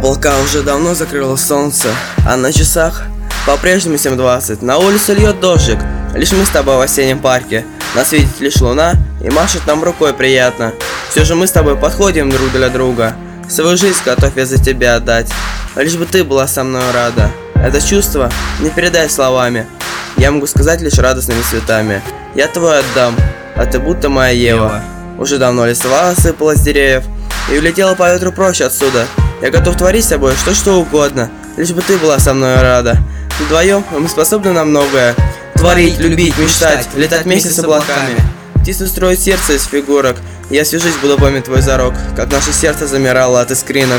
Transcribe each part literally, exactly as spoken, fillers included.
Облака уже давно закрыло солнце, а на часах по-прежнему семь двадцать. На улице льет дождик, лишь мы с тобой в осеннем парке. Нас видит лишь луна и машет нам рукой приятно. Все же мы с тобой подходим друг для друга. Свою жизнь готов я за тебя отдать, лишь бы ты была со мной рада. Это чувство не передай словами, я могу сказать лишь радостными цветами. Я твой отдам, а ты будто моя Ева. Уже давно листва осыпалась с деревьев и улетела по ветру прочь отсюда. Я готов творить с тобой что что угодно, лишь бы ты была со мной рада. Вдвоем мы способны на многое: творить, любить, мечтать, летать вместе с облаками. Птицы строят сердце из фигурок. Я свяжусь, буду помнить твой зарок, как наше сердце замирало от искринок.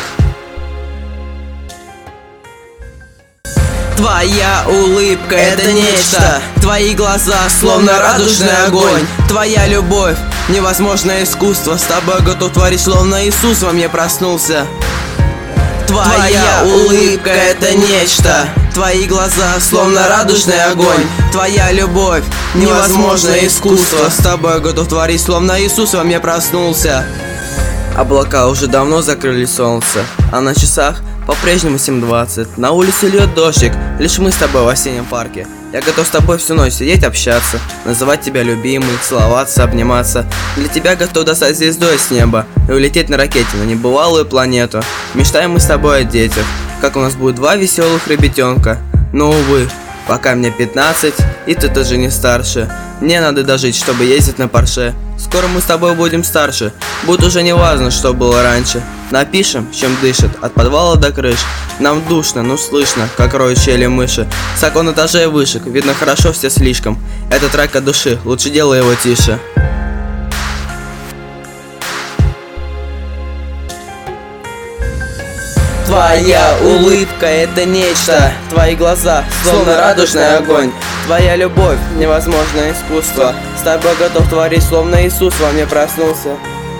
Твоя улыбка — это нечто, твои глаза словно радужный огонь. Твоя любовь — невозможное искусство, с тобой готов творить, словно Иисус во мне проснулся. Твоя улыбка — это нечто, твои глаза словно радужный огонь. Твоя любовь — невозможное искусство, с тобой готов творить, словно Иисус во мне проснулся. Облака уже давно закрыли солнце, а на часах по-прежнему семь двадцать. На улице льет дождик, лишь мы с тобой в осеннем парке. Я готов с тобой всю ночь сидеть, общаться, называть тебя любимой, целоваться, обниматься. Для тебя готов достать звездой с неба и улететь на ракете на небывалую планету. Мечтаем мы с тобой о детях, как у нас будет два веселых ребятенка. Но увы, пока мне пятнадцать, и ты тоже не старше. Мне надо дожить, чтобы ездить на Порше. Скоро мы с тобой будем старше, будет уже не важно, что было раньше. Напишем, чем дышит, от подвала до крыш. Нам душно, но слышно, как роют щели мыши. С окон этажей вышек, видно хорошо все слишком. Это трек от души, лучше делай его тише. Твоя улыбка — это нечто, твои глаза словно радужный огонь. Твоя любовь — невозможное искусство, с тобой готов творить, словно Иисус во мне проснулся.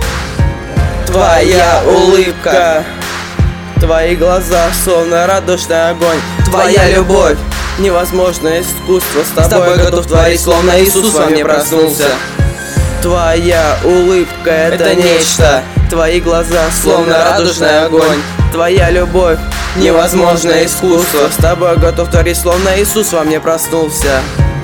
Твоя улыбка, твои глаза словно радужный огонь. твоя любовь — невозможное искусство, с с тобой готов творить, словно Иисус во мне проснулся. Твоя улыбка — Это нечто, твои глаза словно радужный огонь. Твоя любовь — Невозможное искусство, с тобой готов творить, словно Иисус во мне проснулся.